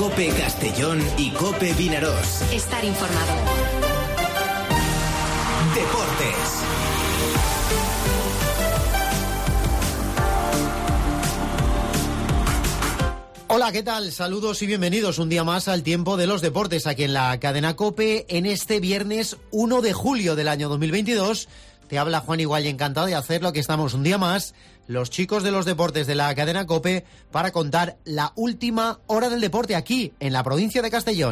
COPE Castellón y COPE Vinarós. Estar informado. Deportes. Hola, ¿qué tal? Saludos y bienvenidos un día más al Tiempo de los Deportes aquí en la cadena COPE en este viernes 1 de julio del año 2022. Te habla Juan Igual y encantado de hacerlo, que estamos un día más, los chicos de los deportes de la cadena COPE, para contar la última hora del deporte aquí en la provincia de Castellón.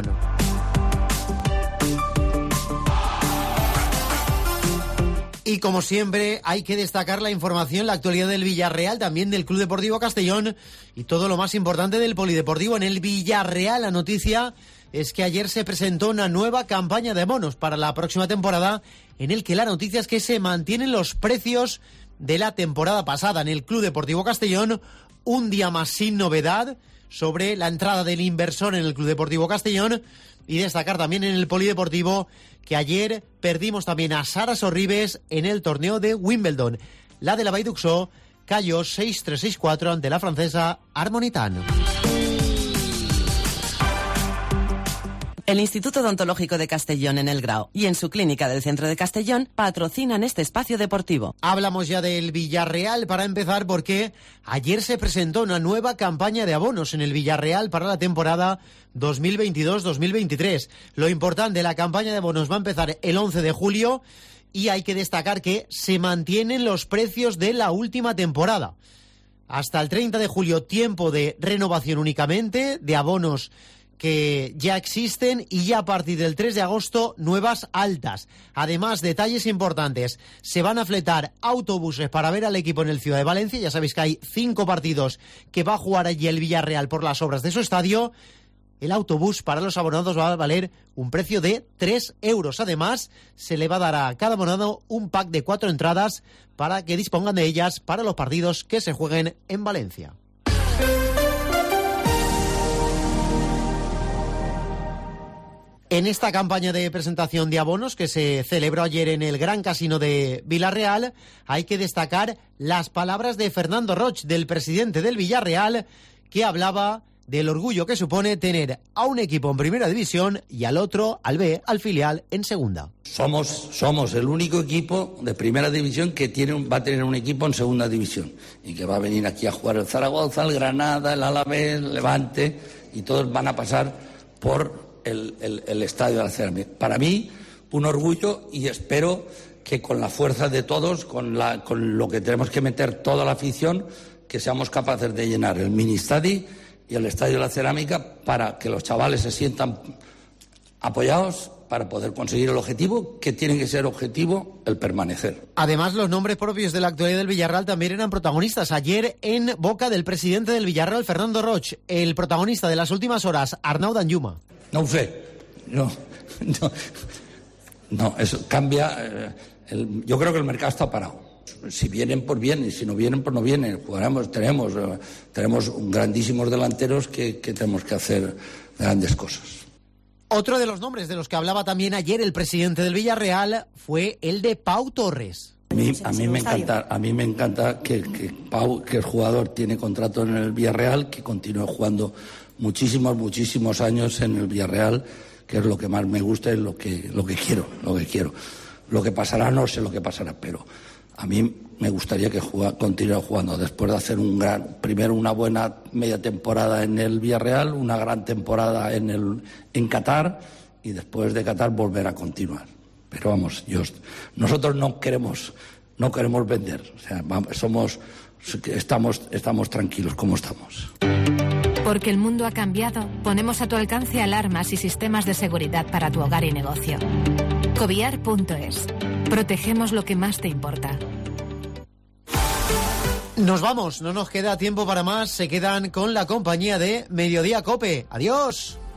Y como siempre, hay que destacar la información, la actualidad del Villarreal, también del Club Deportivo Castellón y todo lo más importante del Polideportivo en el Villarreal. La noticia es que ayer se presentó una nueva campaña de bonos para la próxima temporada, en el que la noticia es que se mantienen los precios de la temporada pasada en el Club Deportivo Castellón, un día más sin novedad sobre la entrada del inversor en el Club Deportivo Castellón. Y destacar también en el Polideportivo que ayer perdimos también a Sara Sorribes en el torneo de Wimbledon. La de la Vallduxó cayó 6-3, 6-4 ante la francesa Harmonitan. El Instituto Odontológico de Castellón en El Grao y en su clínica del centro de Castellón patrocinan este espacio deportivo. Hablamos ya del Villarreal para empezar, porque ayer se presentó una nueva campaña de abonos en el Villarreal para la temporada 2022-2023. Lo importante, la campaña de abonos va a empezar el 11 de julio y hay que destacar que se mantienen los precios de la última temporada. Hasta el 30 de julio, tiempo de renovación únicamente de abonos que ya existen, y ya a partir del 3 de agosto nuevas altas. Además, detalles importantes, se van a fletar autobuses para ver al equipo en el Ciudad de Valencia. Ya sabéis que hay 5 partidos que va a jugar allí el Villarreal por las obras de su estadio. El autobús para los abonados va a valer un precio de 3 euros. Además, se le va a dar a cada abonado un pack de 4 entradas para que dispongan de ellas para los partidos que se jueguen en Valencia. En esta campaña de presentación de abonos que se celebró ayer en el Gran Casino de Villarreal, hay que destacar las palabras de Fernando Roig, del presidente del Villarreal, que hablaba del orgullo que supone tener a un equipo en primera división y al otro, al B, al filial, en segunda. Somos el único equipo de primera división que va a tener un equipo en segunda división y que va a venir aquí a jugar el Zaragoza, el Granada, el Alavés, el Levante, y todos van a pasar por el estadio de la Cerámica. Para mí, un orgullo, y espero que con la fuerza de todos, con lo que tenemos que meter toda la afición, que seamos capaces de llenar el Ministadi y el estadio de la Cerámica para que los chavales se sientan apoyados para poder conseguir el objetivo, que tiene que ser objetivo el permanecer. Además, los nombres propios de la actualidad del Villarreal también eran protagonistas. Ayer, en boca del presidente del Villarreal, Fernando Roig, el protagonista de las últimas horas, Arnau Danjuma. No ho sé, no, eso cambia. Yo creo que el mercado está parado. Si vienen, pues vienen, y si no vienen, pues no vienen. Tenemos grandísimos delanteros que tenemos que hacer grandes cosas. Otro de los nombres de los que hablaba también ayer el presidente del Villarreal fue el de Pau Torres. A mí me encanta que Pau, que el jugador tiene contrato en el Villarreal, que continúe jugando muchísimos años en el Villarreal, que es lo que más me gusta y lo que quiero. Lo que pasará, no sé lo que pasará, pero a mí me gustaría que continúe jugando, después de hacer primero una buena media temporada en el Villarreal, una gran temporada en Qatar, y después de Qatar volver a continuar. Pero vamos, nosotros no queremos vender, o sea, estamos tranquilos como estamos. Porque el mundo ha cambiado, ponemos a tu alcance alarmas y sistemas de seguridad para tu hogar y negocio. Coviar.es. Protegemos lo que más te importa. Nos vamos, no nos queda tiempo para más. Se quedan con la compañía de Mediodía COPE. ¡Adiós!